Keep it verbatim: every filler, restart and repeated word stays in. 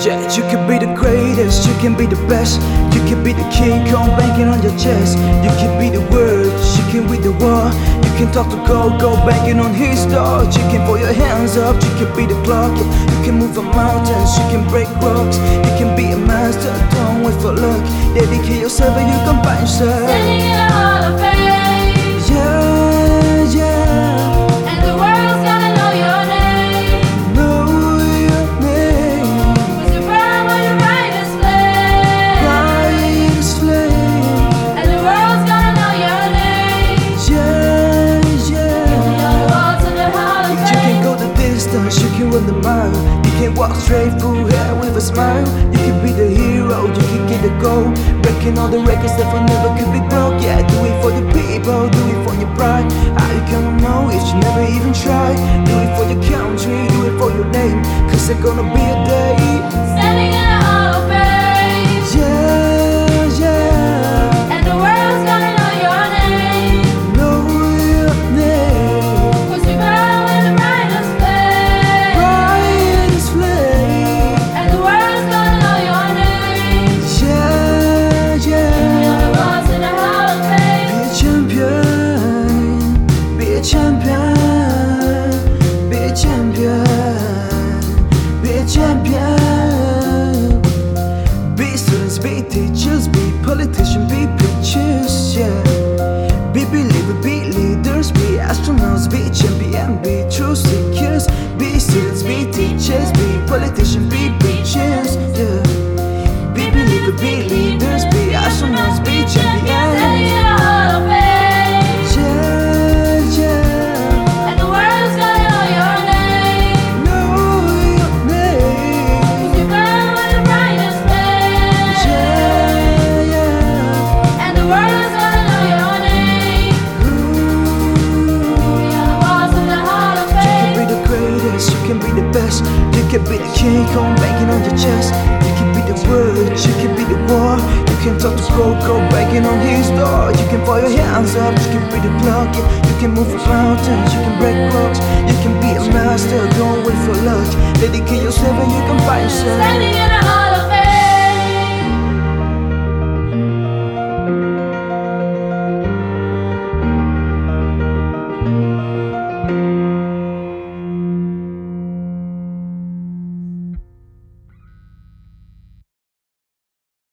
Yeah, you can be the greatest, you can be the best. You can be the king, come banging on your chest. You can be the word, you can be the war. You can talk to God, go banging on his door. You can put your hands up, you can be the clock. You can move the mountains, you can break rocks. You can be a master, don't wait for luck. Dedicate yourself and you can find yourself. Standing in a hall of fame. Yeah, yeah. And the world's gonna know your name. Know your name. Cause you're proud when your brightest flame. Brightest flame. And the world's gonna know your name. Yeah, yeah. Beyond the walls of the hall of You can fame. go the distance, you can run the mile. You can walk straight through hell with a smile. You can be the hero, you can get the goal. Breaking all the records that never could be broke. Yeah, do it for the people, do it for your pride. How you gonna know if you never even try? Do it for your country, do it for your name. Cause there's gonna be a day. Standing in a hall of fame. Yeah, yeah. And the world's gonna know your name. Know your name. Cause you're proud when the brightest flame. Brightest flame. And the world's gonna know your name. Yeah, yeah. Beyond the walls of the hall of fame. Be a champion, be a champion, be a champion, be a champion. Be students, be teachers, be politicians, be preachers, yeah. Be believers, be leaders, be astronauts, be champion, be truth seekers. Be students, be teachers, be politicians, be preachers, yeah. Be believers, be leaders, be astronauts, be Standing champions. in a hall of fame. Yeah, yeah. And the world's gonna know your name. Know your name. Cause you're proud when the brightest flame. Yeah, yeah. And the world's gonna know your name. Ooh. Beyond the walls of the hall of You can fame. be the greatest, you can be the best. You can be the king, come banging on your chest. You can be the word, you can be the war. You can talk to God, go banging on his door. You can put your hands up, you can be the clock. Yeah. You can move the mountains, you can break rocks. You can be a master, don't wait for luck. Dedicate yourself and you can find yourself. Standing in